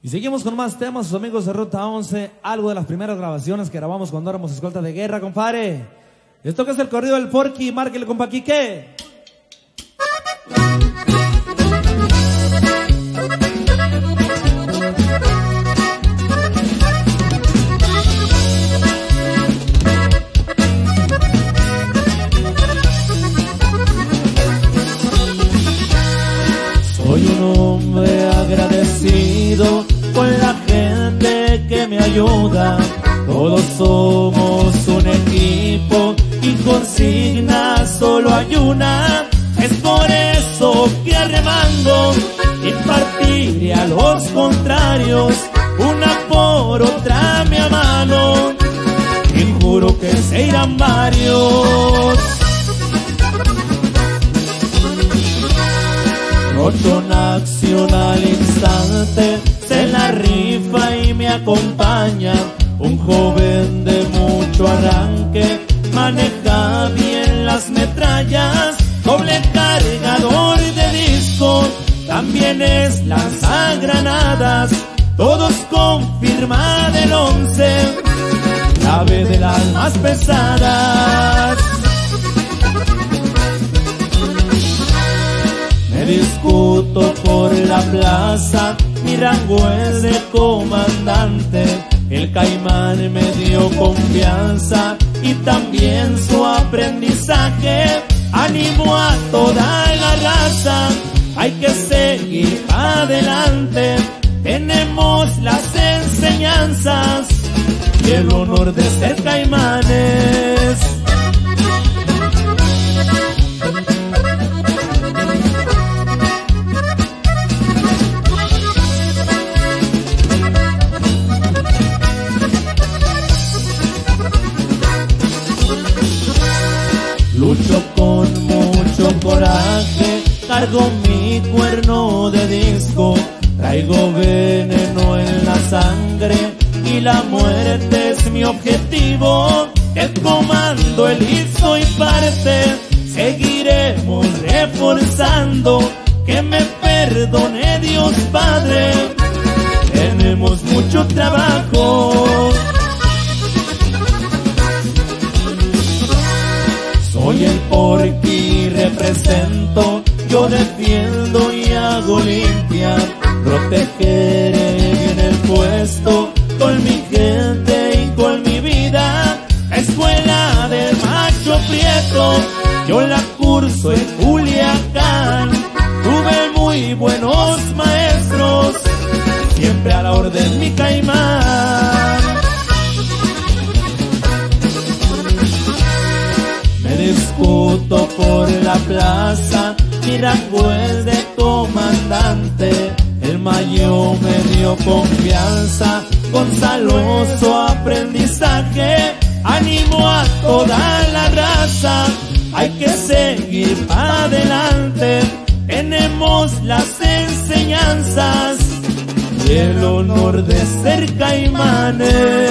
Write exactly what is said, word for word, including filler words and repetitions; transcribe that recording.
Y seguimos con más temas, sus amigos de Ruta once, algo de las primeras grabaciones que grabamos cuando éramos escolta de guerra, compadre. Esto que es el corrido del Porky, márquele, compa Quique. Soy un hombre agradecido con la gente que me ayuda. Todos somos un equipo y consigna solo hay una. Es por eso que arremango impartiré a los contrarios una por otra mi mano, y juro que se irán varios. Rocho nacional instante, se la rifa y me acompaña. Un joven de mucho arranque, maneja bien las metrallas. Doble cargador de disco, también es lanzagranadas. Todos con firma del once, clave de las más pesadas. Me discuto por la plaza, mi rango es de comandante. El Caimán me dio confianza y también su aprendizaje. Animo a toda la raza, hay que seguir adelante. Tenemos las enseñanzas y el honor de ser Caimanes. Lucho con mucho coraje, cargo mi cuerno de disco. Traigo veneno en la sangre y la muerte es mi objetivo. El comando, el hizo y parte, seguiremos reforzando. Que me perdone Dios Padre, tenemos mucho trabajo. Soy el Porky, represento, yo defiendo y hago limpia. Protegeré bien el puesto con mi gente y con mi vida. La escuela del macho prieto, yo la curso en Culiacán. Tuve muy buenos maestros, siempre a la orden mi Caimán. Me discuto por la plaza, mi rango es de comandante. El mayo me dio confianza, Gonzalo su aprendizaje. Animo a toda la raza, hay que seguir adelante. Tenemos las enseñanzas y el honor de ser Caimanes.